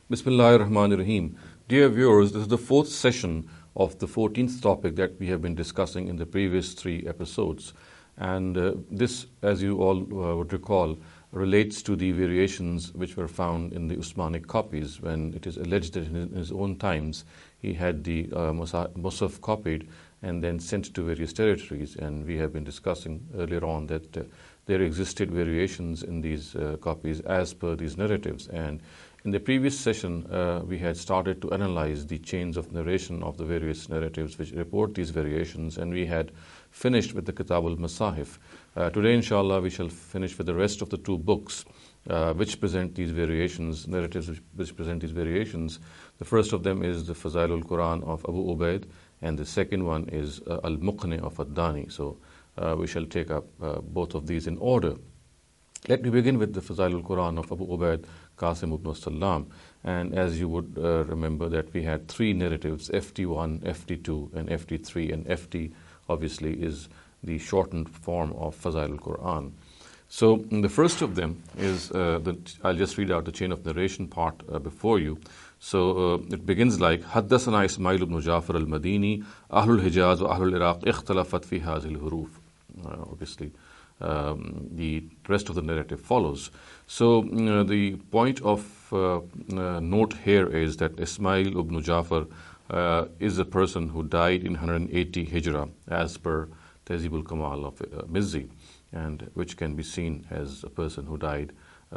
Bismillahir Rahmanir Rahim. Dear viewers, this is the fourth session of the 14th topic that we have been discussing in the previous three episodes. And this, as you all would recall, relates to the variations which were found in the Usmanic copies when it is alleged that in his own times he had the Musaf copied and then sent to various territories. And we have been discussing earlier on that there existed variations in these copies as per these narratives. And in the previous session, we had started to analyze the chains of narration of the various narratives which report these variations, and we had finished with the Kitab al-Masahif. Today, inshallah, we shall finish with the rest of the two books which present these variations, narratives which present these variations. The first of them is the Fazailul Quran of Abu Ubaid, and the second one is Al-Muqni of Ad-Dani. So we shall take up both of these in order. Let me begin with the Fazailul Quran of Abu Ubaid Qasim ibn Salam. And as you would remember that we had three narratives, FT1, FT2 and FT3, and FT obviously is the shortened form of Fazailul Quran. So the first of them is, I'll just read out the chain of narration part before you. So it begins like, حدثنا إسماعيل بن جعفر المديني أهل الحجاز وأهل العراق اختلفت في هذه الحروف. Obviously, the rest of the narrative follows. So the point of note here is that Ismail ibn Jafar is a person who died in 180 Hijrah as per Tahzib al-Kamal of Mizzi, and which can be seen as a person who died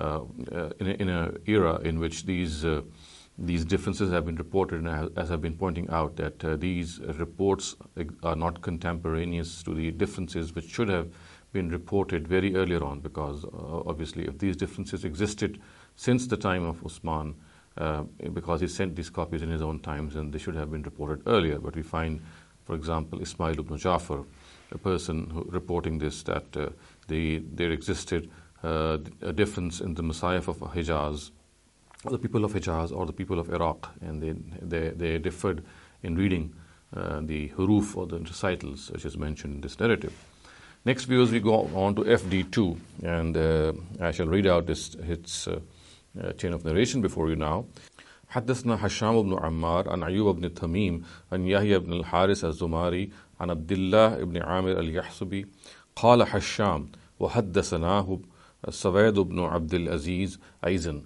in an era in which these differences have been reported, and as I've been pointing out that these reports are not contemporaneous to the differences which should have been reported very earlier on, because obviously if these differences existed since the time of Usman, because he sent these copies in his own times, and they should have been reported earlier. But we find, for example, Ismail ibn Jafar, a person who reporting this, that there existed a difference in the Masahif of Hijaz, or the people of Hijaz or the people of Iraq, and they differed in reading the huruf or the recitals which is mentioned in this narrative. Next, viewers, we go on to FD2, and I shall read out its chain of narration before you now. حدثنا هشام بن عمار عن أيوب بن تميم عن يحيى بن الحارث الزماري عن عبد الله بن عامر اليحسبي قال هشام وحدثناه سويد بن عبد العزيز أيضا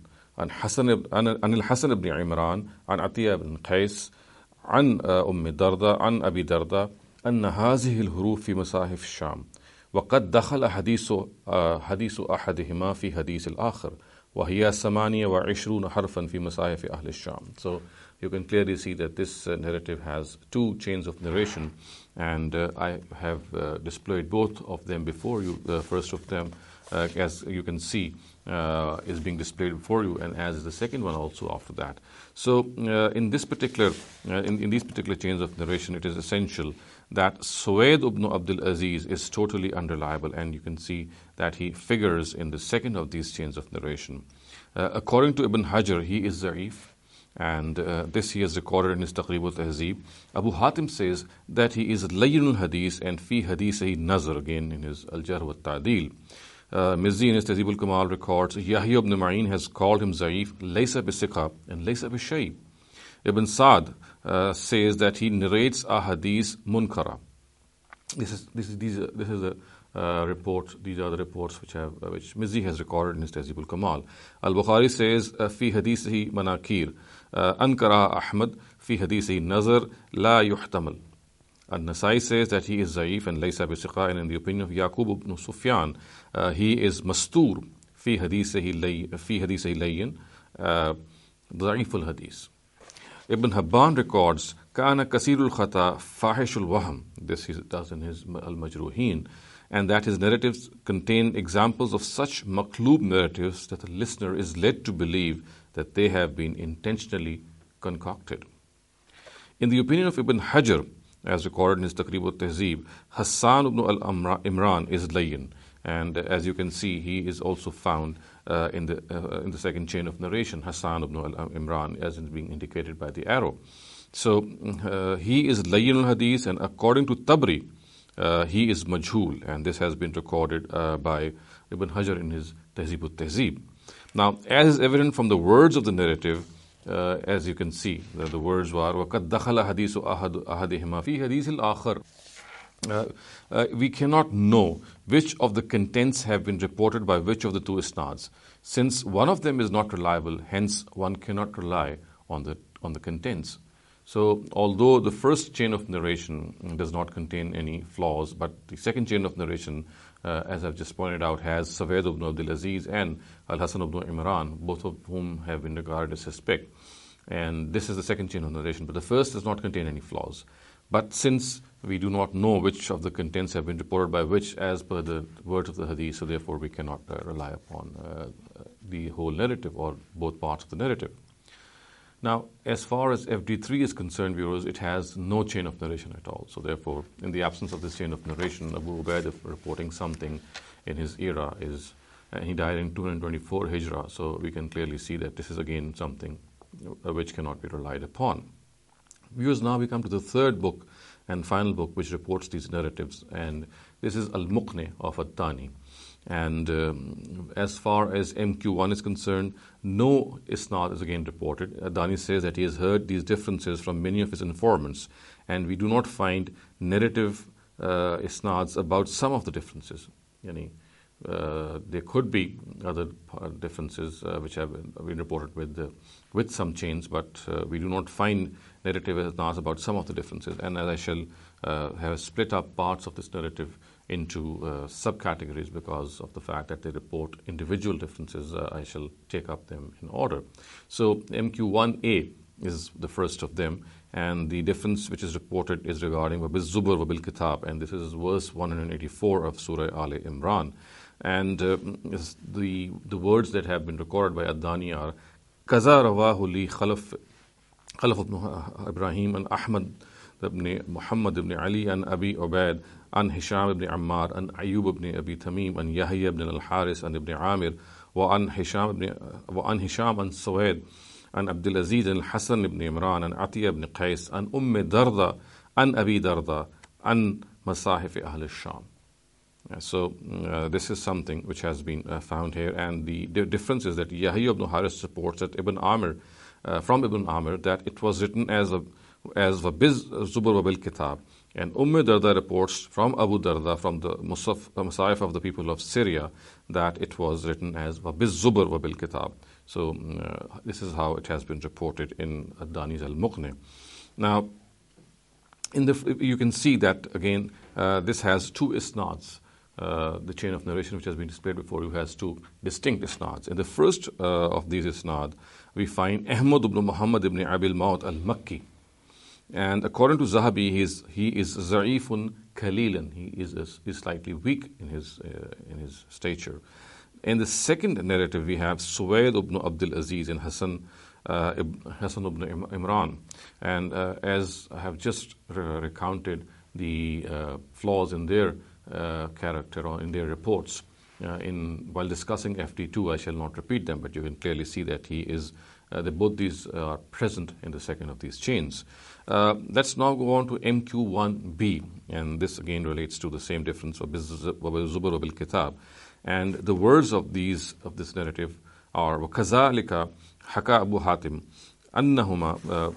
عن الحسن بن عمران عن عطية بن قيس عن أم دردة عن أبي دردة أن هذه الحروف في مصاحف الشام وقد دخل حديث أحدهما في حديث الآخر وهي 28 حرفا في مصاحف أهل الشام. So you can clearly see that this narrative has two chains of narration, and I have displayed both of them before you. The first of them, as you can see, is being displayed before you, and as the second one also after that. So in this particular, in these particular chains of narration, it is essential that Suwaid ibn Abdul Aziz is totally unreliable, and you can see that he figures in the second of these chains of narration. According to Ibn Hajar, he is Za'if, and this he has recorded in his Taqrib al-Tahzib. Abu Hatim says that he is Layyinul Hadith, and fi hadithihi nazar, again in his Al-Jarh wa Ta'dil. Mizzi in his Tahzib al-Kamal records, Yahya ibn Ma'in has called him Za'if, laysa bi-siqa, and laysa bi-shay. Ibn Sa'd says that he narrates a hadith munkara. This is a report. These are the reports which Mizzi has recorded in his Tahzib al-Kamal. Al-Bukhari says fi hadithihi manakir, ankara Ahmad fi hadithihi nazar la yuhtamal. An-Nasai says that he is Za'if and laysa bi-siqa, and in the opinion of Yaqub ibn Sufyan, he is mastur fi hadithihi layyin, da'if al-hadith. Ibn Habban records, Kana kasirul khata fahishul waham. This he does in his Al-Majruhin, and that his narratives contain examples of such maqloob narratives that the listener is led to believe that they have been intentionally concocted. In the opinion of Ibn Hajar, as recorded in his Taqrib al-Tahzib, Hassan ibn al-Imran is layyin, and as you can see, he is also found in the second chain of narration, Hassan ibn al-Imran, as is being indicated by the arrow. So he is layyin al-hadith, and according to Tabri, he is majhul, and this has been recorded by Ibn Hajar in his Tahzib al-Tahzib. Now, as is evident from the words of the narrative, as you can see, the words were وَقَدْ دَخَلَ حَدِيثُ أَحَدِهِمَا فِي حَدِيثِ الْآخَرِ. We cannot know which of the contents have been reported by which of the two isnads. Since one of them is not reliable, hence one cannot rely on the contents. So although the first chain of narration does not contain any flaws, but the second chain of narration, as I've just pointed out, has Suwaid ibn Abdul Aziz and Al-Hasan ibn Imran, both of whom have been regarded as suspect. And this is the second chain of narration, but the first does not contain any flaws. But since we do not know which of the contents have been reported by which as per the words of the hadith, so therefore we cannot rely upon the whole narrative or both parts of the narrative. Now, as far as FD3 is concerned, viewers, it has no chain of narration at all. So therefore, in the absence of this chain of narration, Abu Ubaid, if reporting something in his era, he died in 224 Hijrah, so we can clearly see that this is again something which cannot be relied upon. Viewers, now we come to the third book and final book which reports these narratives, and this is Al-Muqni of Ad-Dani. And as far as MQ1 is concerned, no isnad is again reported. Ad-Dani says that he has heard these differences from many of his informants, and we do not find narrative isnads about some of the differences. There could be other differences which have been reported with some chains, but we do not find narrative isnads about some of the differences. And as I shall have split up parts of this narrative into subcategories because of the fact that they report individual differences, I shall take up them in order. So MQ1A is the first of them, and the difference which is reported is regarding وَبِالزُّبُرْ وَبِالْكِتَابِ, and this is verse 184 of Surah Al Imran. And the words that have been recorded by Ad-Dani are كَذَا رَوَاهُ لِي خَلَفْ ibn Ibrahim and Ahmad ibn Muhammad ibn Ali and Abi Ubaid an Hisham ibn Ammar and Ayyub ibn Abi Tamim and Yahya ibn al-Haris and ibn Amir وعن هشام and Suwaid and Abdul Aziz and Hasan ibn Imran and Atiyah ibn Qais and Darda and Abi Darda and Masahif Ahl al-Sham. So this is something which has been found here, and the difference is that Yahya ibn Haris supports that from Ibn Amir that it was written as Biz Zubur Wabil Kitab, and Darda reports from Abu Darda from the Musaf of the people of Syria that it was written as Biz Zubur Wabil Kitab. So this is how it has been reported in Ad-Dani's Al-Muqni. Now, you can see that again this has two isnads. The chain of narration which has been displayed before you has two distinct isnads. In the first of these isnad, we find Ahmad ibn Muhammad ibn Abil Maut al-Makki. And according to Zahabi, he is Za'ifun Kalilan. He is slightly weak in his stature. In the second narrative, we have Suwaid ibn Abdul Aziz and Hasan ibn Imran. And as I have just recounted the flaws in their character or in their reports, while discussing FD2, I shall not repeat them, but you can clearly see that both these are present in the second of these chains. Let's now go on to MQ1B, and this again relates to the same difference of Zubur bil Kitab. And the words of this narrative are وَكَذَلِكَ حَكَى أَبُو حَاتِمٍ أَنَّهُمَا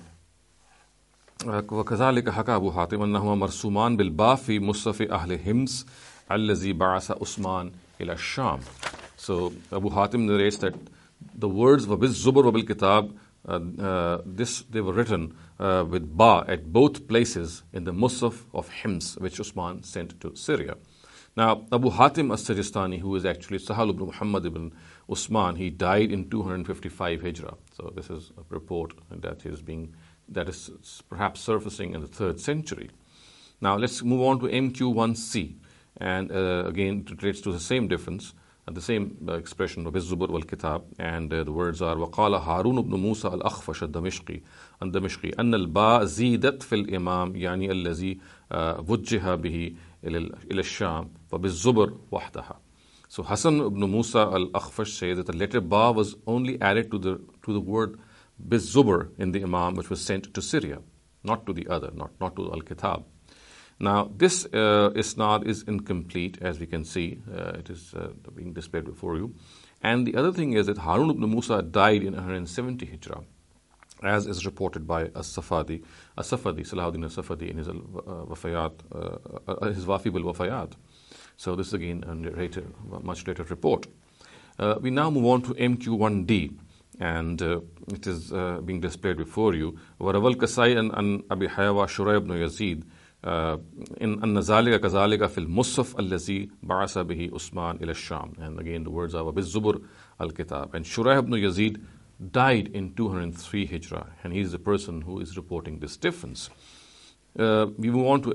وَكَذَلِكَ حَكَى أَبُو حَاتِمٍ أَنَّهُمَا مَرْسُومَانِ بِالْبَاءِ فِي مُصْحَفِ أَهْلِ حِمْص الَّذِي بَعَثَ عُثْمَانَ إِلَى الشَّامِ. So Abu Hatim narrates that the words وَبِالْ زُبُرْ وَبِالْكِتَابِ, they were written with ba at both places in the Musaf of Hims, which Usman sent to Syria. Now, Abu Hatim as-Sijistani, who is actually Sahal ibn Muhammad ibn Usman, he died in 255 Hijrah. So this is a report that is perhaps surfacing in the 3rd century. Now let's move on to MQ1C, and again it relates to the same difference, the same expression of Zubur wal Kitab, and the words are وقال هارون بن موسى الأخفش الدمشقي أن الباء زيدت في الإمام يعني الذي وجه به إلى الشام وبالزبر وحدها. So Hasan ibn Musa al-Akhfash says that the letter ba was only added to the word Biz-Zubur in the Imam, which was sent to Syria, not to the other, not to Al-Kitab. Now, this isnad is incomplete, as we can see. It is being displayed before you. And the other thing is that Harun ibn Musa died in 170 Hijrah. as is reported by As-Safadi. As-Safadi, Salahuddin As-Safadi, in his Wafayat, his Wafib al-Wafayat. So this is again a much later report. We now move on to MQ1D, and it is being displayed before you. وَرَوَى الْكَسَائِي عَنْ أَبِي حَيَوَى شُرَيْحَ بْنُ يَزِيدَ إن أن ذلك كذلك في المصحف الذي بعث به عثمان إلى الشام. And again the words are وبالزبر الكتاب. And Shurayh ibn Yazid died in 203 Hijrah, and he is the person who is reporting this difference. We move on to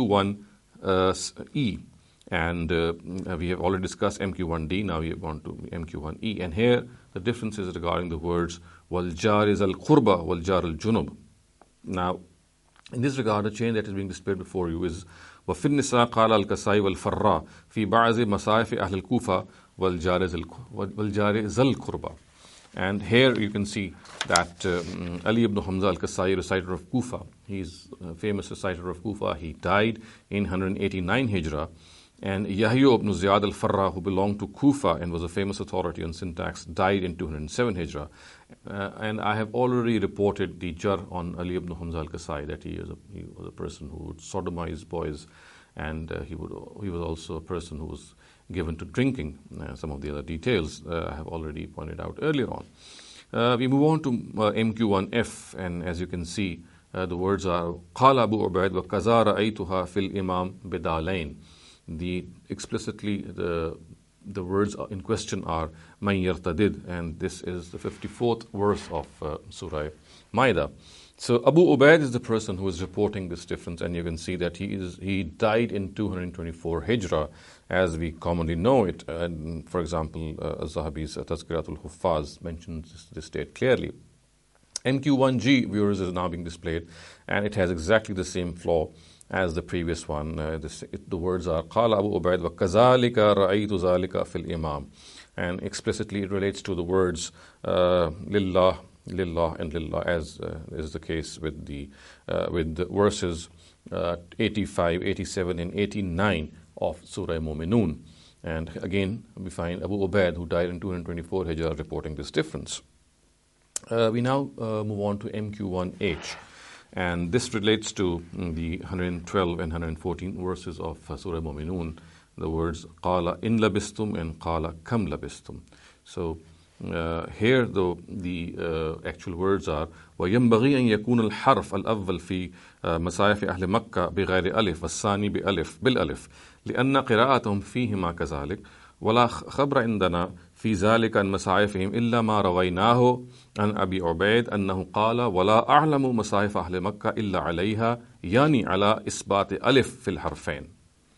MQ1E, and we have already discussed MQ1D. Now we have gone to MQ1E, and here the difference is regarding the words وَالْجَارِ ذَا الْقُرْبَى وَالْجَارِ الْجُنُبِ. Now, in this regard, the chain that is being displayed before you is وَفِي النِّسَاءِ قَالَ الْكَسَائِي وَالْفَرَّاءِ فِي بَعْضِ مَصَائِفِ أَهْلِ الْكُوفَةِ وَالْجَارِ ذَا الْقُرْبَى. And here you can see that Ali ibn Hamza al-Kasai, reciter of Kufa, he is a famous reciter of Kufa. He died in 189 Hijrah. And Yahya ibn Ziyad al-Farra, who belonged to Kufa and was a famous authority on syntax, died in 207 Hijrah. And I have already reported the jar on Ali ibn Hamza al-Kasai, that he was a person who would sodomize boys, and he was also a person who was given to drinking. Some of the other details I have already pointed out earlier on. We move on to MQ1F, and as you can see, the words are قال أبو عبيد وكذا رأيتها في الإمام بدالين. Explicitly the words in question are Man Yartadid, and this is the 54th verse of Surah Maida. So Abu Ubaid is the person who is reporting this difference, and you can see that he died in 224 Hijrah, as we commonly know it. And for example, Az-Zahabi's Tazkiratul Huffaz mentions this date clearly. MQ1G, viewers, is now being displayed, and it has exactly the same flaw as the previous one. The words are قال أبو عبيد وكذلك رأيت ذلك في الإمام, and explicitly it relates to the words لله and lillah, as is the case with the verses 85, 87 and 89 of Surah Mu'minun. And again we find Abu Ubaid, who died in 224 Hijrah, reporting this difference. We now move on to MQ1H, and this relates to the 112 and 114 verses of Surah Mu'minun, the words قَالَ إِن لَبِسْتُمْ and قَالَ كَمْ لَبِسْتُمْ. So here the actual words are وَيَنْبَغِي أَنْ يَكُونَ الْحَرْفَ الْأَوَّلِ فِي مَصَائِفِ أَهْلِ مَكَّةَ بِغَيْرِ أَلِفٍ وَالثَّانِي بِالْأَلِفِ لِأَنَّ قِرَاءَتَهُمْ فِيهِمَا كَذَلِكَ ولا خبر عندنا في ذلك عن مصاحفهم إلا ما رويناه عن أبي عبيد أنه قال ولا أعلم مصاحف أهل مكة إلا عليها يعني على إثبات ألف في الحرفين.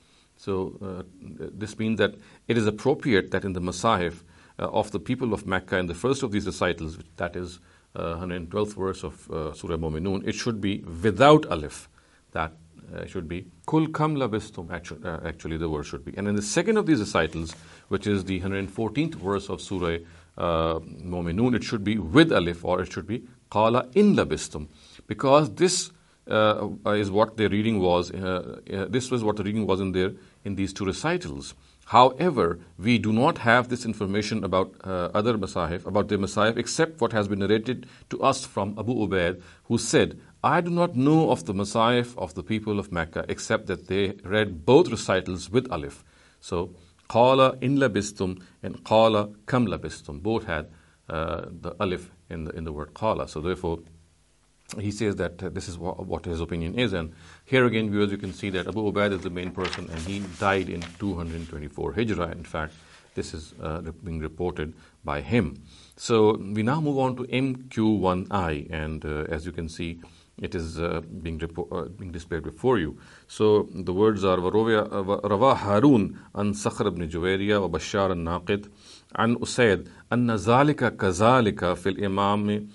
So this means that it is appropriate that in the Masahif of the people of Mecca, in the first of these recitals, that is 112th verse of Surah Mu'minun, it should be without alif. That should be Kul kam labistum, actually the word should be. And in the second of these recitals, which is the 114th verse of Surah Mu'minun, it should be with alif, or it should be Qala in labistum, because this is what their reading was. This was what the reading was in these two recitals. However, we do not have this information about other Masahif, about the Masahif, except what has been narrated to us from Abu Ubaid, who said, I do not know of the Masahif of the people of Mecca, except that they read both recitals with alif. So, Qala in labistum and Qala kam labistum, both had the alif in the word Qala. So therefore, he says that this is what his opinion is. And here again, viewers, you can see that Abu Ubaid is the main person, and he died in 224 Hijrah. In fact, this is being reported by him. So we now move on to MQ1I, and as you can see, it is being displayed before you. So the words are Rawa Harun an Sakhr ibn Juwayriya wa Bashar al-Naqid an Usaid anna zalika kazalika fil imam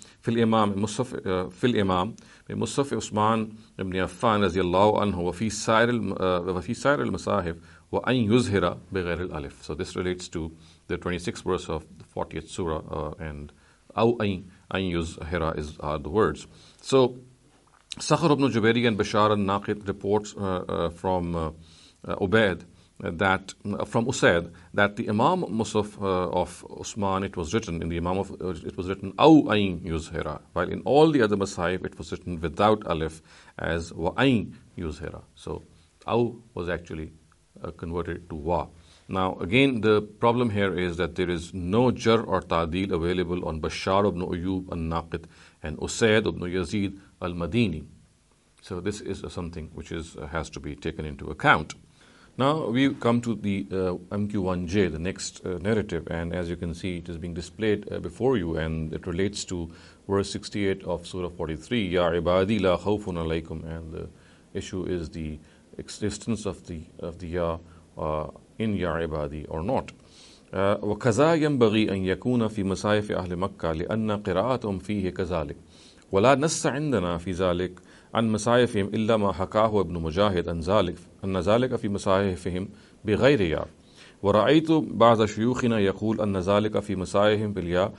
بمصحف عثمان ibn Affan radiyallahu anhu وفي سائر المصاحف وأن يظهر بغير الألف. So this relates to the 26th verse of the 40th surah, and أو أن يظهر are the words. So Sakhr ibn Jubayri and Bashar al-Naqid reports from Ubaid that from Usaid that the Imam Musaf of Usman, it was written in the Imam of it was written Aw Ain Yuzhira, while in all the other Masahif it was written without alif as Wa Ain Yuzhira. So Aw was actually converted to Wa. Now again, the problem here is that there is no jar or ta'dil available on Bashar ibn Ayyub al-Naqid and Usaid ibn Yazid al-Madini. So this is something which has to be taken into account. Now we come to the MQ1J, the next narrative, and as you can see, it is being displayed before you, and it relates to verse 68 of Surah 43, Ya ibadi la khawfun alaykum, and the issue is the existence of the Ya in Ya ibadi or not. وكذا ينبغي أن يكون في مصاحف أهل مكة لأن قراءتهم فيه كذلك ولا نص عندنا في ذلك عن مصاحفهم إلا ما حكاه ابن مجاهد أن ذلك في مصاحفهم بغير ياء ورأيت بعض شيوخنا يقول أن ذلك في مصاحفهم بالياء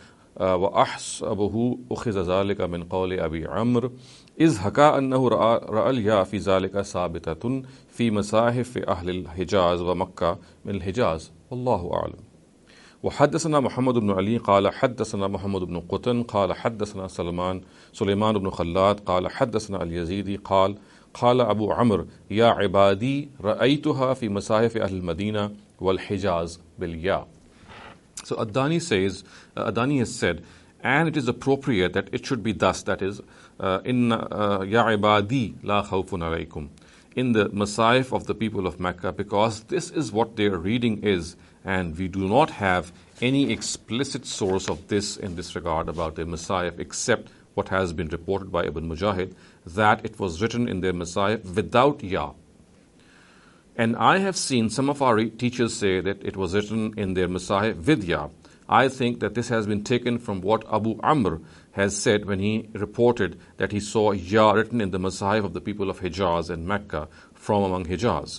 وأحسبه أخذ ذلك من قول أبي عمرو إذ حكى أنه رأى الياء في ذلك ثابتة في مصاحف أهل الحجاز ومكة من الحجاز والله أعلم. وحدثنا محمد بن علي قال حدثنا محمد بن قطن قال حدثنا سليمان بن خلاد قال حدثنا اليزيدي قال أبو عمرو يا عبادي رأيتها في مصاحف أهل المدينة والحجاز بالياء. So Adani has said, and it is appropriate that it should be thus, that is, in Ya ibadi la khawfun alaykum, in the Masahif of the people of Mecca, because this is what their reading is, and we do not have any explicit source of this in this regard about their Masahif except what has been reported by Ibn Mujahid, that it was written in their Masahif without Ya. And I have seen some of our teachers say that it was written in their Masahif with Ya. I think that this has been taken from what Abu Amr has said when he reported that he saw Ya written in the Masahif of the people of Hijaz and Mecca from among Hijaz.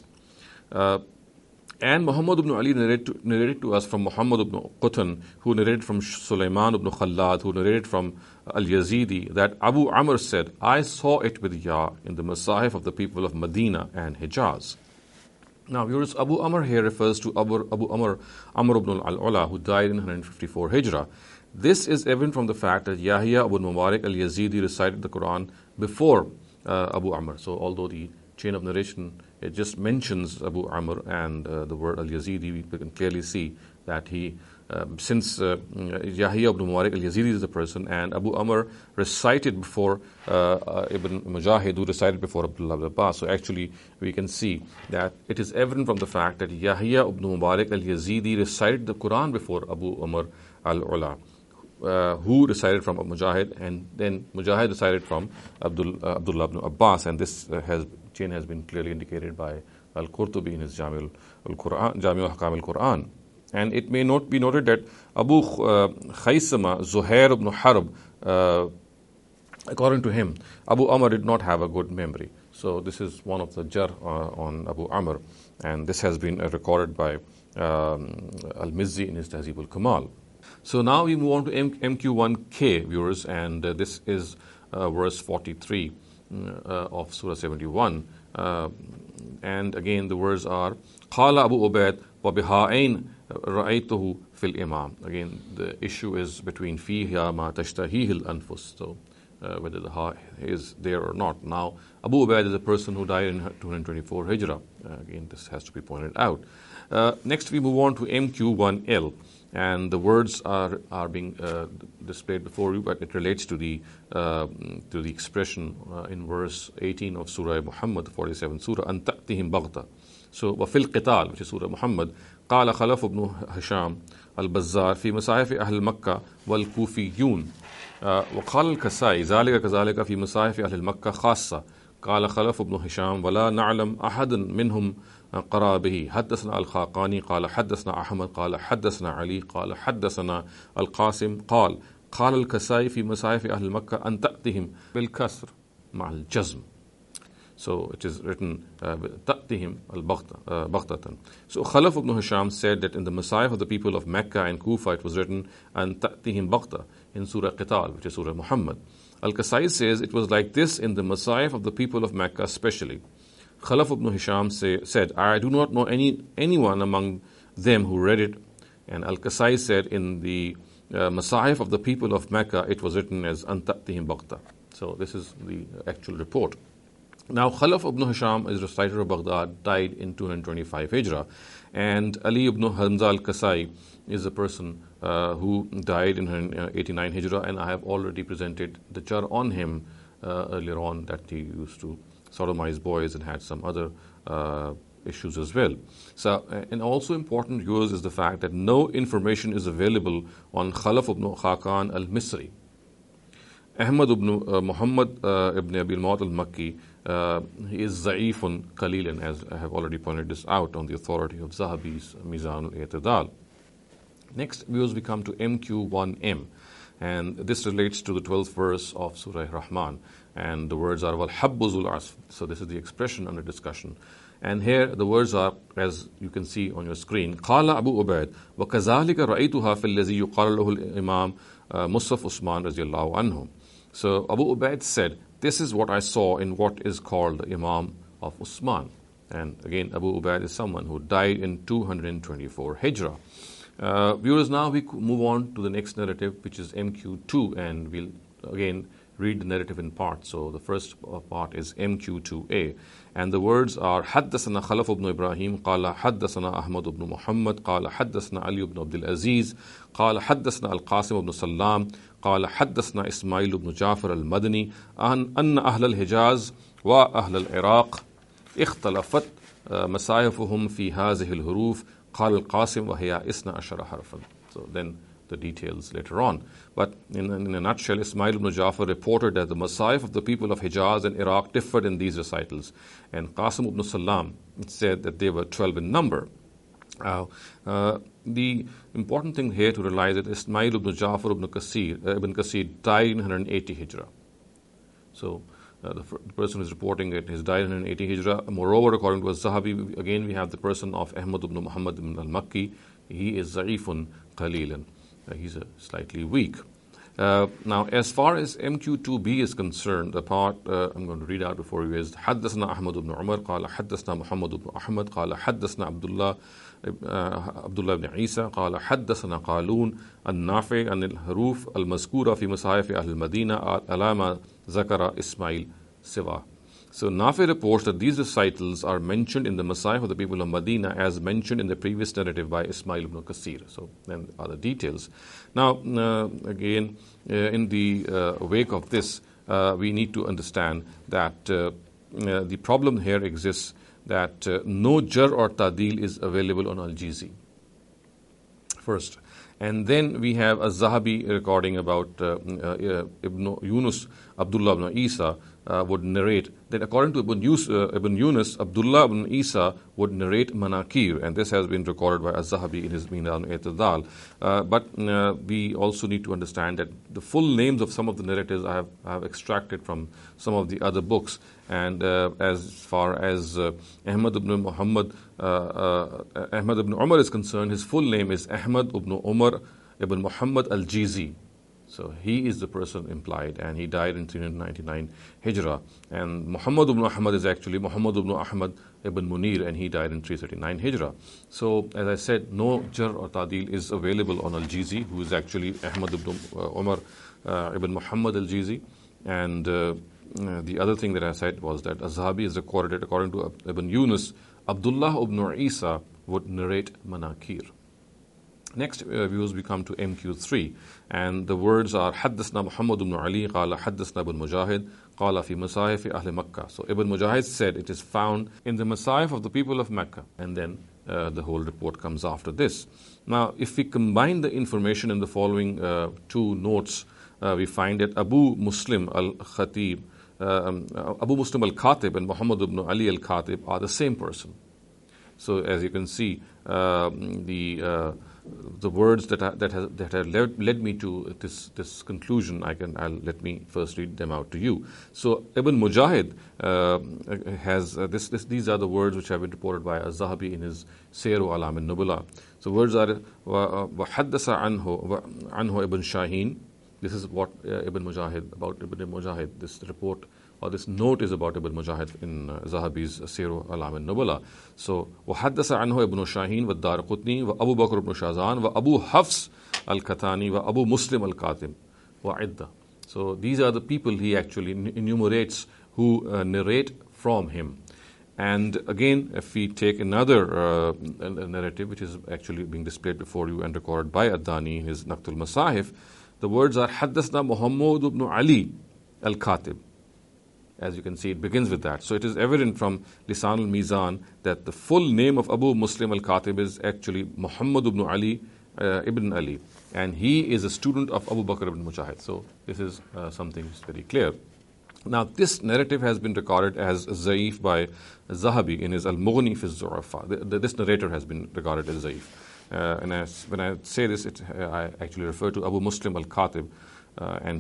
And Muhammad ibn Ali narrated to us from Muhammad ibn Qutn, who narrated from Sulaiman ibn Khallad, who narrated from Al-Yazidi, that Abu Amr said, I saw it with Ya in the Masahif of the people of Medina and Hijaz. Now, viewers, Abu Amr here refers to Abu Amr ibn al-Ula, who died in 154 Hijrah. This is evident from the fact that Yahya ibn Mubarak al-Yazidi recited the Quran before Abu Amr. So, although the chain of narration, it just mentions Abu Amr and the word al-Yazidi, we can clearly see that he, since Yahya ibn Mubarak al-Yazidi is the person, and Abu Amr recited before Ibn Mujahid, who recited before Abdullah ibn Abbas. So actually, we can see that it is evident from the fact that Yahya ibn Mubarak al-Yazidi recited the Quran before Abu Amr al-Ula, who recited from Mujahid, and then Mujahid recited from Abdullah ibn Abbas, and this chain has been clearly indicated by Al-Qurtubi in his Jami' al-Ahkam al-Quran. And it may not be noted that Abu Khaysama, Zuhair ibn Harb, according to him, Abu Amr did not have a good memory. So this is one of the jar on Abu Amr, and this has been recorded by Al-Mizzi in his Tahzib al-Kamal. So now we move on to MQ1K, viewers, and this is verse 43 of Surah 71. And again, the words are, Qala Abu Ubaid wa biha'ain ra'aytuhu fil imam. Again, the issue is between fiha ma tashtahihil anfus. So whether the ha is there or not. Now, Abu Ubaid is a person who died in 224 Hijrah. Again, this has to be pointed out. Next, we move on to MQ1L. And the words are being displayed before you, but it relates to the expression in verse 18 of Surah Muhammad, 47 Surah, أن تأتهم بغتة. So, وفي القتال, which is Surah Muhammad, قال خلف بن هشام البزار في مصاحف أهل مكة والكوفيون وقال الكسائي ذلك كذلك في مصاحف أهل مكة خاصة. قال خلف بن هشام ولا نعلم أحد منهم قرأ به. حدثنا الخاقاني قال حدثنا أحمد قال حدثنا علي قال حدثنا القاسم قال الكسائي في مصاحف أهل مكة أن تأتهم بالكسر مع الجزم. So it is written تأتهم البغتة. So Khalaf ibn Hisham said that in the Masahif of the people of Mecca and Kufa it was written أن تأتهم بغتة in Surah Qital, which is Surah Muhammad. Al-Kasai says it was like this in the Masahif of the people of Mecca especially. Khalaf ibn Hisham said, I do not know anyone among them who read it. And Al-Kasai said, in the Masahif of the people of Mecca, it was written as Antatihim Baghta. So this is the actual report. Now, Khalaf ibn Hisham is reciter of Baghdad, died in 225 Hijrah. And Ali ibn Hamza al-Kasai is a person who died in 89 Hijrah, and I have already presented the jar on him earlier on, that he used to sodomize boys and had some other issues as well. So, and also important yours is the fact that no information is available on Khalaf ibn Khaqan al-Misri. Ahmad ibn Muhammad ibn Abi al-Mawt al-Makki, he is Za'ifun Qalilan, as I have already pointed this out on the authority of Zahabi's Mizan al-I'tidal. Next, viewers, we come to MQ1M, and this relates to the 12th verse of Surah Rahman, and the words are Wal Habbu Zul Asf. So this is the expression under discussion. And here the words are, as you can see on your screen, Qala Abu Ubaid, wa kazalika ra'aytuha fil ladhi yuqalu lahu al-Imam Mus'haf Usman radiyallahu anhu. So Abu Ubaid said, this is what I saw in what is called the Imam of Usman. And again, Abu Ubaid is someone who died in 224 Hijrah. Viewers, now we move on to the next narrative, which is MQ2, and we'll again read the narrative in parts. So the first part is MQ2A, and the words are حدثنا خلف بن إبراهيم قال حدثنا أحمد بن محمد قال حدثنا علي بن عبد العزيز قال حدثنا القاسم بن سلام قال حدثنا إسماعيل بن جعفر المدني أن أهل الحجاز وأهل العراق اختلفت مصاحفهم في هذه الحروف قال القاسم وهي 12 حرفا. So then the details later on. But in a nutshell, Ismail ibn Jafar reported that the Masahif of the people of Hijaz and Iraq differed in these recitals. And Qasim ibn Salam said that they were 12 in number. The important thing here to realize that Ismail ibn Jafar ibn Kasir died in 180 Hijrah. So the person who is reporting it has died in 180 Hijrah. Moreover, according to Az-Zahabi, again we have the person of Ahmad ibn Muhammad ibn al-Makki. He is Za'ifun Qalilan. He's slightly weak. Now, as far as MQ2B is concerned, the part I'm going to read out before you is حدثنا أحمد بن عمر قال حدثنا محمد بن أحمد قال حدثنا عبد الله بن عيسى قال حدثنا قالون النافع عن الحروف المذكورة في مصاحف أهل المدينة على ما ذكر إسماعيل سوا. So Nafi reports that these recitals are mentioned in the Masahif of the people of Medina as mentioned in the previous narrative by Ismail ibn Kasir. So then other details. Now again, in the wake of this, we need to understand that the problem here exists that no jar or ta'dil is available on Al-Jizi. First. And then we have a Zahabi recording about Ibn Yunus, Abdullah ibn Isa would narrate that according to Ibn Yunus, Abdullah ibn Isa would narrate Manakir, and this has been recorded by Az-Zahabi in his Mizan al-I'tidal. But we also need to understand that the full names of some of the narratives I have extracted from some of the other books. And as far as Ahmad ibn Muhammad, Ahmad ibn Umar is concerned, his full name is Ahmad ibn Umar ibn Muhammad al-Jizi. So he is the person implied, and he died in 399 Hijrah. And Muhammad ibn Ahmad is actually Muhammad ibn Ahmad ibn Munir, and he died in 339 Hijrah. So, as I said, no jar or ta'dil is available on Al-Jizi, who is actually Ahmad ibn Umar ibn Muhammad al-Jizi. And the other thing that I said was that Az-Zahabi is recorded according to Ibn Yunus, Abdullah ibn Isa would narrate Manakir. Next, viewers, we come to MQ3, and the words are حدثنا محمد بن علي قال حدثنا ابن مجاهد قال في مصاحف أهل مكة. So Ibn Mujahid said it is found in the Masahif of the people of Mecca, and then the whole report comes after this. Now, if we combine the information in the following two notes, we find that Abu Muslim al-Khatib, Abu Muslim al-Khatib and Muhammad ibn Ali al-Khatib are the same person. So, as you can see, the words that have led me to this conclusion, let me first read them out to you. So Ibn Mujahid has these are the words which have been reported by Az-Zahabi in his Sayr Alam al-Nubala. So words are وَحَدَّثَ عَنْهُ Ibn Shaheen. This is what Ibn Mujahid, about Ibn Mujahid, this report or this note is about Ibn Mujahid in Zahabi's Siru Alam al-Nubala. So, وحدث عنه ابن شاهين والدارقطني وأبو بكر بن شازان وأبو حفص al-Katani وأبو مسلم al-Katim وعدة. So, these are the people he actually enumerates who narrate from him. And again, if we take another narrative which is actually being displayed before you and recorded by Ad-Dani in his Naqtul Masahif, the words are حدثنا محمد ibn Ali al-Katib. As you can see, it begins with that. So it is evident from Lisan al-Mizan that the full name of Abu Muslim al-Katib is actually Muhammad ibn Ali ibn Ali. And he is a student of Abu Bakr ibn Mujahid. So this is something that's very clear. Now, this narrative has been recorded as Zaif by Zahabi in his Al-Mughni fi al-Zu'afa. This narrator has been regarded as Zaif. And when I say this, I actually refer to Abu Muslim al-Katib, and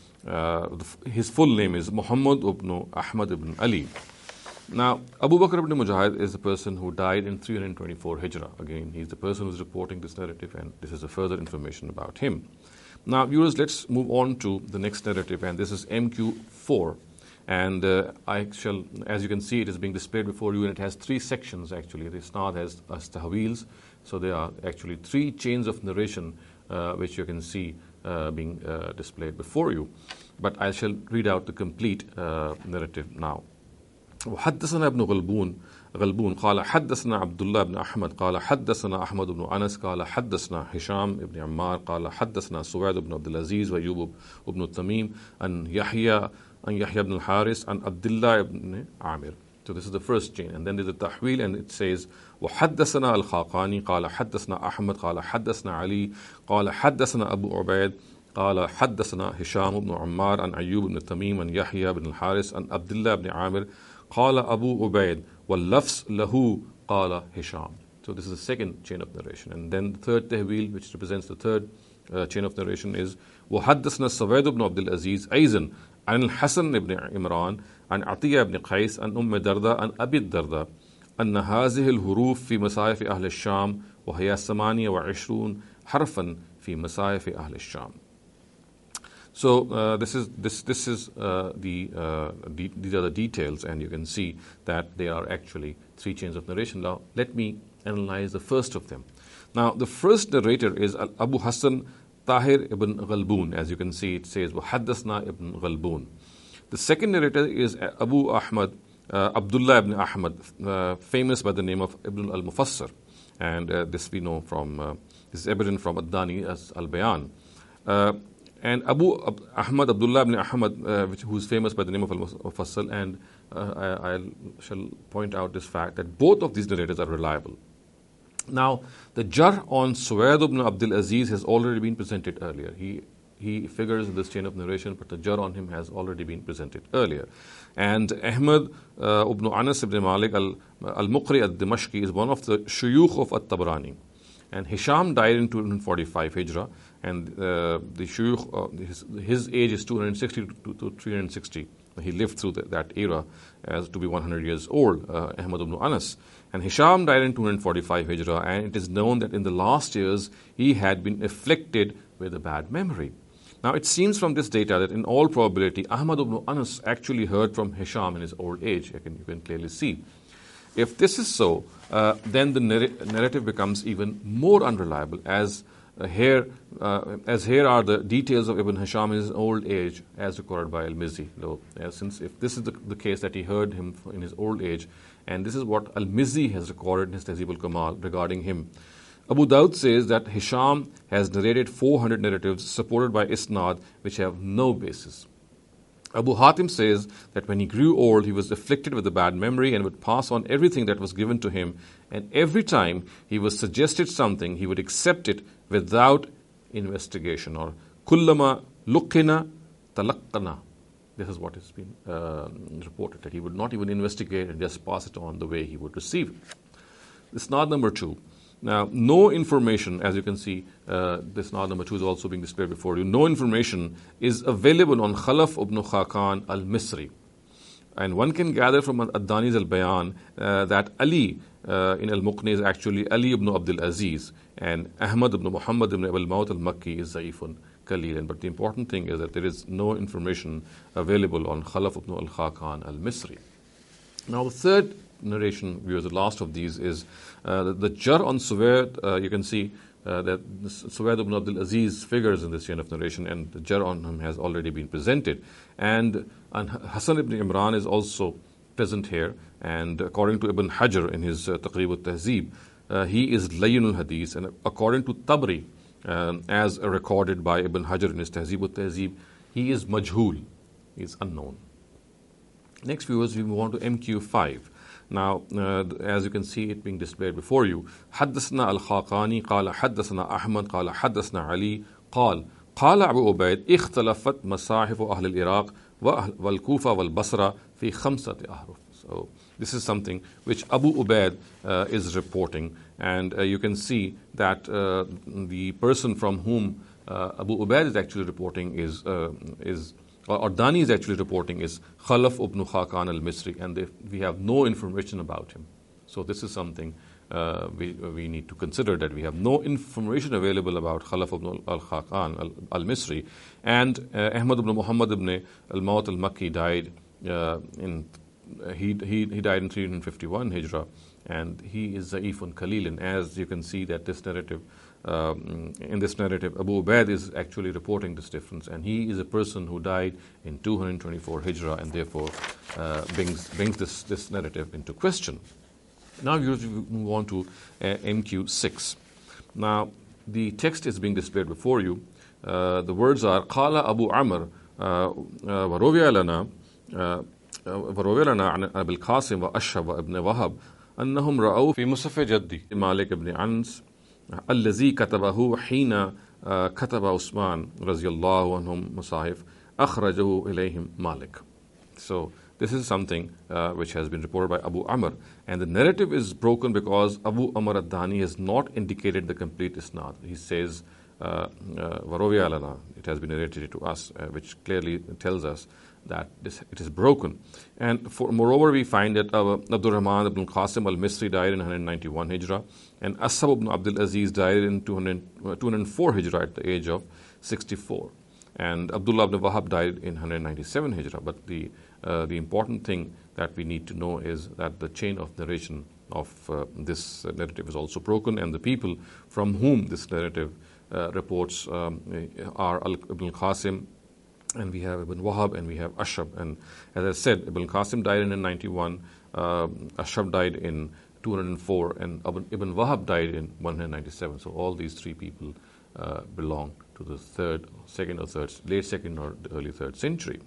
his full name is Muhammad ibn Ahmad ibn Ali. Now, Abu Bakr ibn Mujahid is the person who died in 324 Hijrah. Again, he's the person who's reporting this narrative, and this is a further information about him. Now, viewers, let's move on to the next narrative, and this is MQ4. And I shall, as you can see, it is being displayed before you, and it has three sections actually. The isnad has tahweels, so there are actually three chains of narration which you can see being displayed before you. But I shall read out the complete narrative now. وحدثنا ابن غلبون قال حدثنا عبد الله بن أحمد قال حدثنا أحمد بن أنس قال حدثنا هشام بن عمار قال حدثنا سويد بن عبد العزيز وأيوب بن التميم أن يحيى بن الحارث عن عبد الله بن عامر. So this is the first chain, and then there's a tahwil, and it says وحدثنا الخاقاني قال حدثنا أحمد قال حدثنا علي قال حدثنا أبو عبيد قال حدثنا هشام بن عمار عن أيوب بن التميم عن يحيى بن الحارث عن عبد الله بن عامر قال أبو عبيد واللفظ له قال هشام. So this is the second chain of narration. And then the third tahwil, which represents the third chain of narration, is وحدثنا سويد بن عبد العزيز أيضا عن الحسن بن عمران عن عطية بن قيس عن أم درداء عن أبي الدرداء أن هذه الحروف في مصاحف أهل الشام وهي 28 حرفا في مصاحف أهل الشام. So these are the details, and you can see that they are actually three chains of narration. Now let me analyze the first of them. Now the first narrator is Abu Hassan Tahir ibn Ghalbun. As you can see, it says وحدثنا ibn Ghalbun. The second narrator is Abu Ahmad Abdullah ibn Ahmad, famous by the name of Ibn al-Mufassir, and this we know from this is evident from Ad-Dani as Al-Bayan. And Abu Ahmad Abdullah ibn Ahmad, who is famous by the name of Al-Mufassal, and I shall point out this fact that both of these narrators are reliable. Now, the jar on Suwaid ibn Abdul Aziz has already been presented earlier. He figures in this chain of narration, but the jar on him has already been presented earlier. And Ahmad ibn Anas ibn Malik al-Muqri al-Dimashqi is one of the shuyukh of At-Tabrani. And Hisham died in 245 Hijrah, and the shuyukh, his age is 260 to 360. He lived through that era as to be 100 years old, Ahmad ibn Anas. And Hisham died in 245 Hijrah, and it is known that in the last years he had been afflicted with a bad memory. Now it seems from this data that in all probability Ahmad ibn Anas actually heard from Hisham in his old age. You can clearly see. If this is so, then the narrative becomes even more unreliable, as here are the details of Ibn Hisham in his old age as recorded by Al-Mizzi. Since if this is the case that he heard him in his old age, and this is what Al-Mizzi has recorded in his Tahzib al-Kamal regarding him. Abu Dawud says that Hisham has narrated 400 narratives supported by isnad which have no basis. Abu Hatim says that when he grew old, he was afflicted with a bad memory and would pass on everything that was given to him, and every time he was suggested something, he would accept it without investigation, or kullama luqina talaqqana. This is what has been reported, that he would not even investigate and just pass it on the way he would receive it. Isnad number 2. Now, no information, as you can see, this isnad number 2 is also being displayed before you. No information is available on Khalaf ibn Khaqan al-Misri. And one can gather from Ad-Dani's al-Bayan that Ali in al-Muqni is actually Ali ibn Abdul Aziz, and Ahmad ibn Muhammad ibn Abul Mawt al-Makki is Zaifun Kalilan. But the important thing is that there is no information available on Khalaf ibn al-Khaqan al-Misri. Now the third narration, viewers, the last of these, is the Jar on Suwaid. You can see that Suwaid ibn Abdul Aziz figures in this chain of narration, and the Jar on him has already been presented. And Hassan ibn Imran is also present here, and according to Ibn Hajar in his Taqrib al-Tahzib, he is Layyin al-Hadith, and according to Tabri, as recorded by Ibn Hajar in his Tahzib al-Tahzib, he is Majhul, he is unknown. Next, viewers, we move on to MQ5. Now, as you can see it being displayed before you, حدثنا الخاقاني قال حدثنا أحمد قال حدثنا علي قال أبو عبيد اختلفت مصاحف أهل العراق والكوفة والبصرة في 5 أحرف. So this is something which Abu Ubaid is reporting, and you can see that the person from whom Abu Ubaid is actually reporting or Dani is actually reporting is Khalaf ibn Khaqan al-Misri, and we have no information about him. So this is something we need to consider, that we have no information available about Khalaf ibn al-Khaqan al-Misri. And Ahmad ibn Muhammad ibn al-Mawt al-Makki died he died in 351 Hijrah, and he is Za'ifun Kalilan. As you can see that this narrative, in this narrative, Abu Ubaid is actually reporting this difference, and he is a person who died in 224 Hijrah, and therefore brings this narrative into question. Now we move on to MQ6. Now the text is being displayed before you. The words are قال أبو عمرو وروي لنا عن أبي القاسم وأشهب وابن وهب أنهم رأوا في مصحف جدي مالك بن أنس الذي كتبه حين كتب عثمان رضي الله عنهم مصاحف أخرجه إليهم مالك. So this is something which has been reported by Abu Amr, and the narrative is broken because Abu Amr ad-Dani has not indicated the complete isnad. He says وروي لنا, it has been narrated to us, which clearly tells us that it is broken. And moreover, we find that Abdul Rahman ibn Qasim al-Misri died in 191 Hijrah, and Asab ibn Abdul Aziz died in 204 Hijrah at the age of 64. And Abdullah ibn Wahab died in 197 Hijrah. But the important thing that we need to know is that the chain of narration of this narrative is also broken, and the people from whom this narrative reports are Ibn Qasim, and we have Ibn Wahab, and we have Ashab. And as I said, Ibn Qasim died in 91, Ashab died in 204, and Ibn Wahab died in 197. So all these three people belong to the late second or the early third century.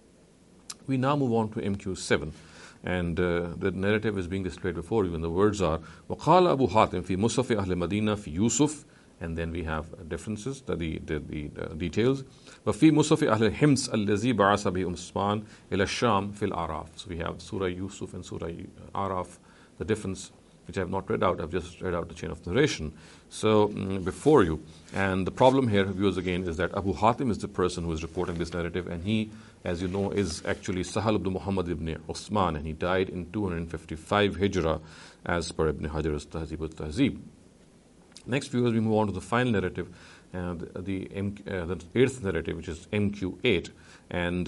We now move on to MQ7, and the narrative is being displayed before you, and the words are وقال أبو حاتم في مصحف أهل مدينة في يوسف, and then we have differences, the details. وفي مصحف أهل الحمص الذي بعث به عثمان إلى الشام في الأعراف. So we have Surah Yusuf and Surah Araf, the difference which I have not read out. I've just read out the chain of narration. So before you, and the problem here, viewers, again, is that Abu Hatim is the person who is reporting this narrative, and he, as you know, is actually Sahal ibn Muhammad ibn Uthman, and he died in 255 Hijrah, as per Ibn Hajar's Tahzib al-Tahzib. Next, viewers, we move on to the final narrative, and the eighth narrative, which is MQ8, and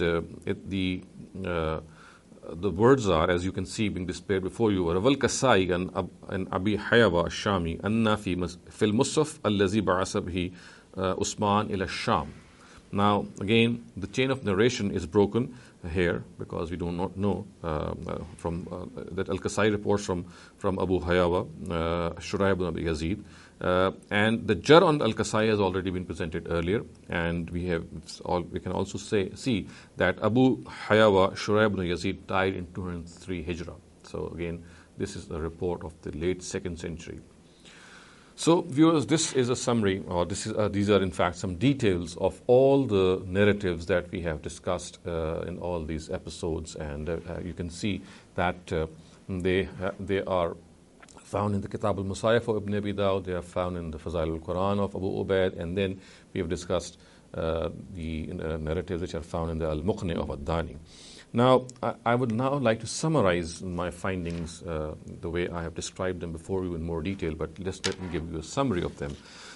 the words are, as you can see, being displayed before you. روى الكسائي عن أبي حيوة الشامي أن في المصحف الذي بعث به عثمان إلى الشام. Now, again, the chain of narration is broken here because we do not know that Al-Kasai reports from Abu Hayawa, Shuraih ibn Abi Yazid, and the Jar on Al-Kasai has already been presented earlier, and we can also see that Abu Hayawa, Shuraih ibn Yazid, died in 203 Hijrah. So again, this is a report of the late 2nd century. So, viewers, this is a summary, or these are in fact some details of all the narratives that we have discussed in all these episodes, and you can see that they are found in the Kitab al-Musayaf of Ibn Abi Dawud, they are found in the Fazail al-Quran of Abu Ubaid, and then we have discussed the narratives which are found in the Al-Muqni of Ad-Dani. Now, I would now like to summarize my findings the way I have described them before you in more detail, but let me give you a summary of them.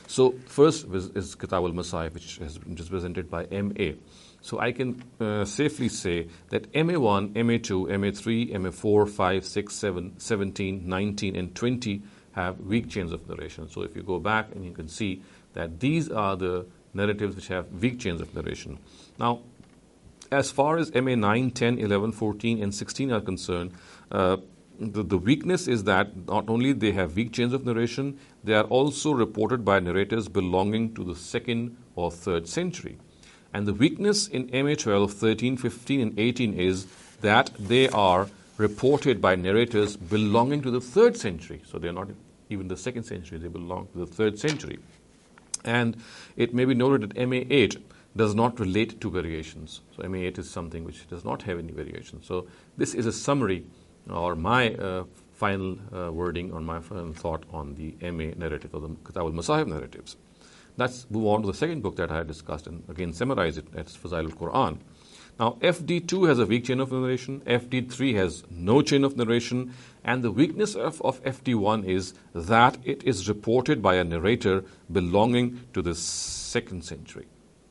So first is Kitab al-Masahif, which is presented by MA. So I can safely say that MA1, MA2, MA3, MA4, 5, 6, 7, 17, 19, and 20 have weak chains of narration. So if you go back and you can see that these are the narratives which have weak chains of narration. Now, as far as MA 9, 10, 11, 14, and 16 are concerned, the weakness is that not only they have weak chains of narration, they are also reported by narrators belonging to the 2nd or 3rd century. And the weakness in MA 12, 13, 15, and 18 is that they are reported by narrators belonging to the 3rd century. So they are not even the 2nd century, they belong to the 3rd century. And it may be noted that MA 8 does not relate to variations. So MA 8 is something which does not have any variations. So this is a summary or my final wording on my final thought on the MA narrative or the Kitab al-Masahif narratives. Let's move on to the second book that I had discussed and again summarize it as Fazail al-Quran. Now, FD2 has a weak chain of narration, FD3 has no chain of narration, and the weakness of FD1 is that it is reported by a narrator belonging to the 2nd century.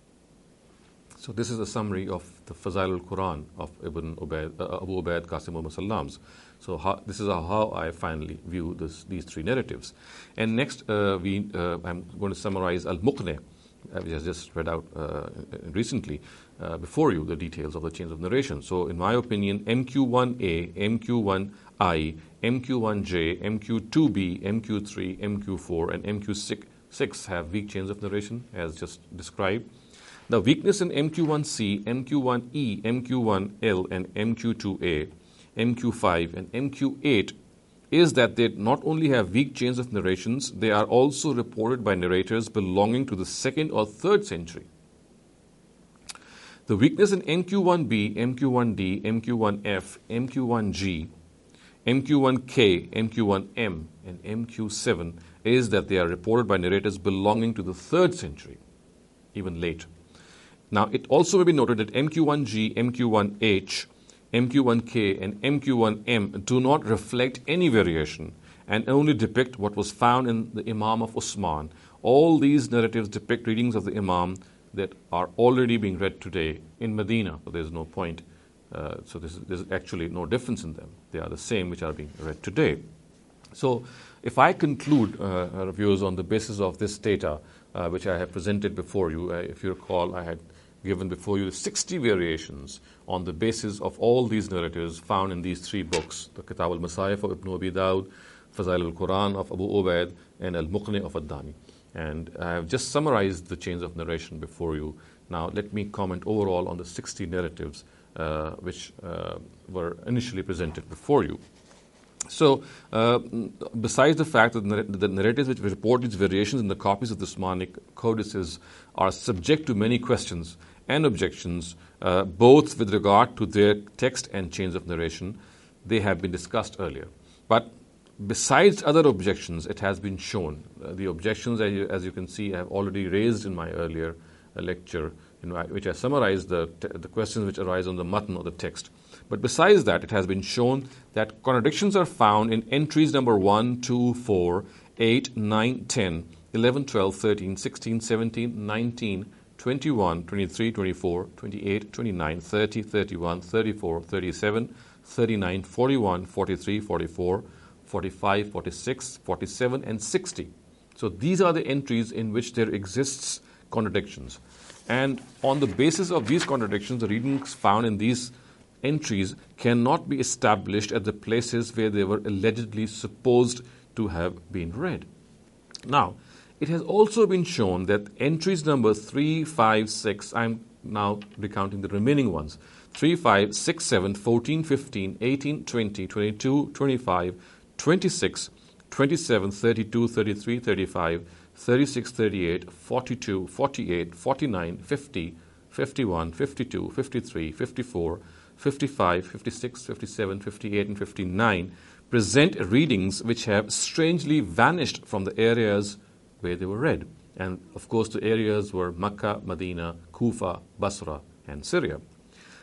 So this is a summary of the Fazail al-Quran of Abu Ubaid Qasim al-Musallams. So this is how I finally view these three narratives. And next, I'm going to summarize Al-Muqni, which I just read out recently before you, the details of the chains of narration. So in my opinion, MQ1A, MQ1I, MQ1J, MQ2B, MQ3, MQ4, and MQ6 have weak chains of narration, as just described. The weakness in MQ1C, MQ1E, MQ1L, and MQ2A, MQ5, and MQ8 is that they not only have weak chains of narrations, they are also reported by narrators belonging to the 2nd or 3rd century. The weakness in MQ1B, MQ1D, MQ1F, MQ1G, MQ1K, MQ1M, and MQ7 is that they are reported by narrators belonging to the 3rd century, even later. Now, it also may be noted that MQ1G, MQ1H, MQ1K, and MQ1M do not reflect any variation and only depict what was found in the Imam of Usman. All these narratives depict readings of the Imam that are already being read today in Medina. So there's no point. There's actually no difference in them. They are the same which are being read today. So if I conclude reviews on the basis of this data, which I have presented before you, if you recall, I had given before you 60 variations on the basis of all these narratives found in these three books, the Kitab al-Masahif of Ibn Abi Dawud, Fazail al-Quran of Abu Ubaid, and Al-Muqni of Ad-Dani. And I have just summarized the chains of narration before you. Now let me comment overall on the 60 narratives which were initially presented before you. So, besides the fact that the narratives which report these variations in the copies of the Usmanic codices are subject to many questions and objections, both with regard to their text and chains of narration, they have been discussed earlier. But besides other objections, it has been shown. The objections, as you can see, I have already raised in my earlier lecture, in which I summarized the questions which arise on the matn or the text. But besides that, it has been shown that contradictions are found in entries number 1, 2, 4, 8, 9, 10, 11, 12, 13, 16, 17, 19, 21, 23, 24, 28, 29, 30, 31, 34, 37, 39, 41, 43, 44, 45, 46, 47, and 60. So these are the entries in which there exists contradictions. And on the basis of these contradictions, the readings found in these entries cannot be established at the places where they were allegedly supposed to have been read. Now, it has also been shown that entries number 3, 5, 6, I'm now recounting the remaining ones, 3, 5, 6, 7, 14, 15, 18, 20, 22, 25, 26, 27, 32, 33, 35, 36, 38, 42, 48, 49, 50, 51, 52, 53, 54, 55, 56, 57, 58, and 59 present readings which have strangely vanished from the areas where they were read. And of course, the areas were Makkah, Medina, Kufa, Basra, and Syria.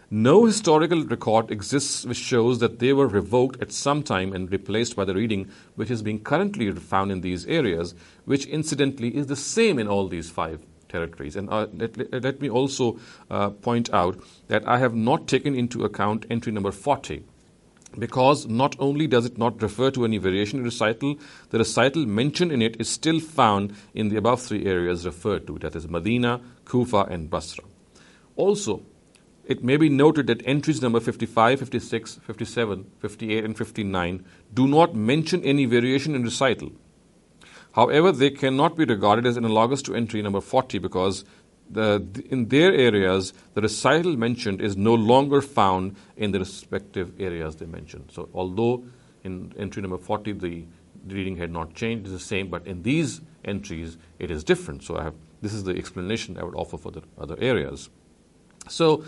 No historical record exists which shows that they were revoked at some time and replaced by the reading which is being currently found in these areas, which incidentally is the same in all these 5 territories. And let me also point out that I have not taken into account entry number 40, because not only does it not refer to any variation in recital, the recital mentioned in it is still found in the above 3 areas referred to, that is Medina, Kufa, and Basra. Also, it may be noted that entries number 55, 56, 57, 58, and 59 do not mention any variation in recital. However, they cannot be regarded as analogous to entry number 40 because in their areas, the recital mentioned is no longer found in the respective areas they mentioned. So, although in entry number 40 the reading had not changed, it is the same, but in these entries it is different. So, this is the explanation I would offer for the other areas. So,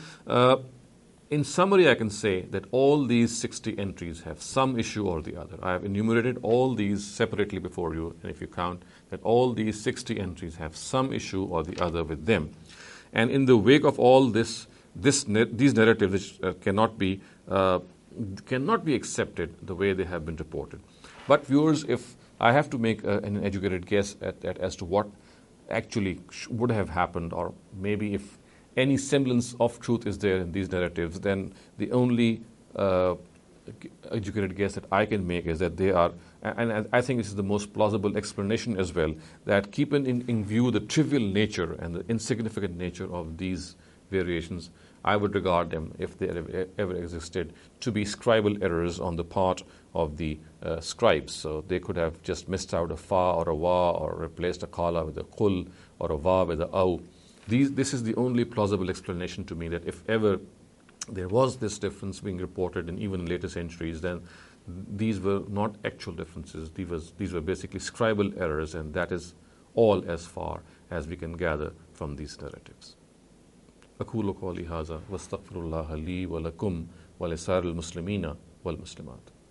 in summary, I can say that all these 60 entries have some issue or the other. I have enumerated all these separately before you, and if you count that all these 60 entries have some issue or the other with them. And in the wake of all these narratives which cannot be accepted the way they have been reported. But viewers, if I have to make an educated guess as to what actually would have happened, or maybe if any semblance of truth is there in these narratives, then the only educated guess that I can make is that they are, and I think this is the most plausible explanation as well, that keeping in view the trivial nature and the insignificant nature of these variations, I would regard them, if they ever existed, to be scribal errors on the part of the scribes. So they could have just missed out a fa or a wa, or replaced a kala with a kul, or a va with a aw. This is the only plausible explanation to me, that if ever there was this difference being reported in even later centuries, then these were not actual differences. These were basically scribal errors, and that is all as far as we can gather from these narratives. أقول قولي هذا واستغفر الله لي ولكم ولسائر المسلمين والمسلمات.